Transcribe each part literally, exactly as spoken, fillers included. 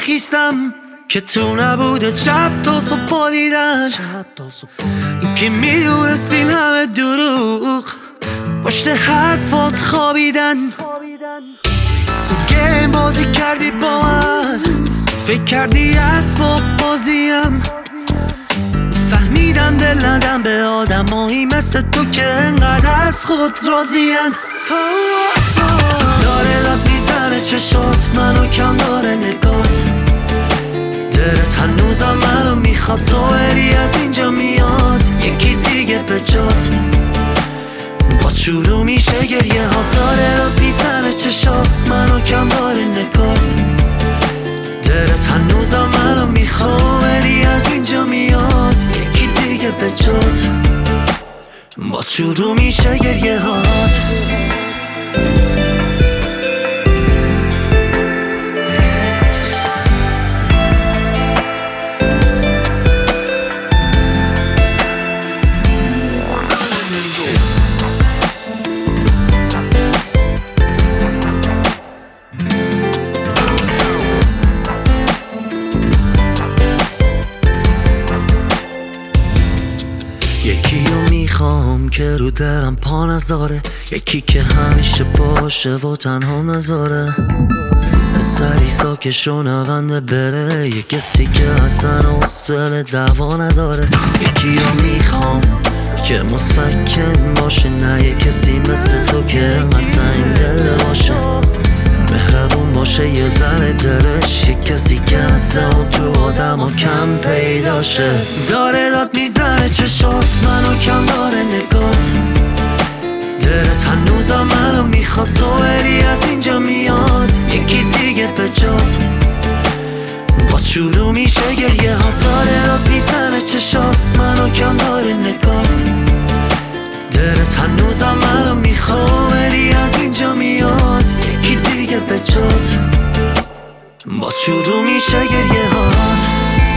خیستم که تو نبوده شب تا صبح دیدن. این که میدونستین همه دروغ پشت حرفات خوابیدن. گیم بازی کردی با من، فکر کردی اسباب بازیم. فهمیدم دل ندم به آدمایی مثل تو که انقدر از خود راضین. داره لب میزنه چشات، منو کم داره نگات. دلت هنوزم منو میخواد، تو بری از اینجا میاد یکی دیگه به جات. باز شروع میشه گریه ها. داره لب میزنه چشات، منو کم داره نگات. دلت هنوزم منو میخواد، بری از اینجا میاد یکی دیگه به جات. باز شروع میشه گریه هات. یکی رو میخوام که رو درم پا نذاره، یکی که همیشه باشه و تنها نذاره. سری ساکش و نونده بره، یه کسی که اصلا حوصله دعوا نداره. یکی رو میخوام که مسکن باشه، نه یه کسی مثل تو که اصلا این دل باشه. مهربون باشه یه ذره دلش، یه کسی که مثل اون تو آدم ها کم پیداشه. داره داد میزنه چشات، منو کم داره نگات. دلت هنوزم منو میخواد، تو بری از اینجا میاد یکی دیگه به جات. باز شروع میشه گریه ها. داره داد میزنه چشات، منو کم داره نگات. دلت هنوزم منو میخواد، بری از اینجا میاد یکی دیگه به جات. باز شروع میشه گریه هات.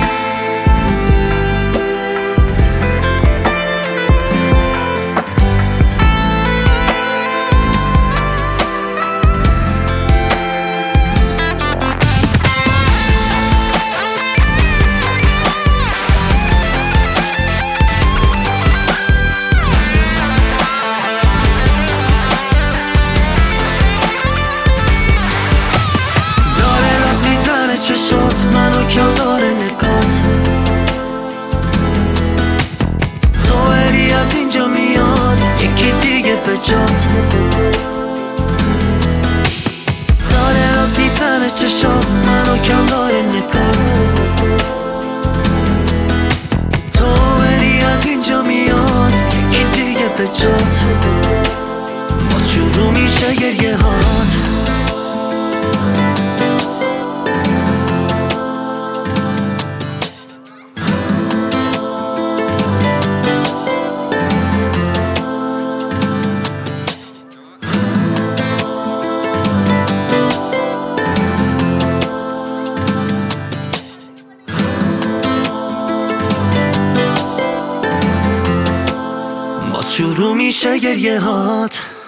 منو کم داره نگات. تو بری از اینجا میاد یکی دیگه به جات. داره را پیسنه چشات، منو کم داره نگات. تو بری از اینجا میاد یکی دیگه به جات. باز شروع میشه گریه هات. شروع میشه گریه هات.